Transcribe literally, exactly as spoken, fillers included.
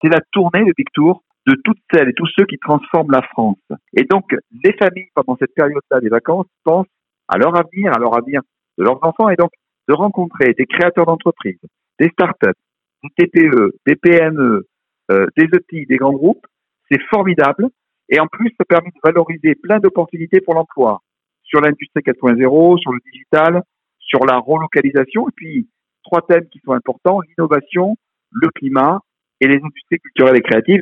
c'est la tournée, le Big Tour, de toutes celles et tous ceux qui transforment la France. Et donc, les familles, pendant cette période-là des vacances, pensent à leur avenir, à leur avenir de leurs enfants, et donc de rencontrer des créateurs d'entreprises, des startups, des T P E, des P M E, euh, des E T I, des grands groupes, c'est formidable. Et en plus, ça permet de valoriser plein d'opportunités pour l'emploi, sur l'industrie quatre point zéro, sur le digital, sur la relocalisation, et puis trois thèmes qui sont importants, l'innovation, le climat et les industries culturelles et créatives.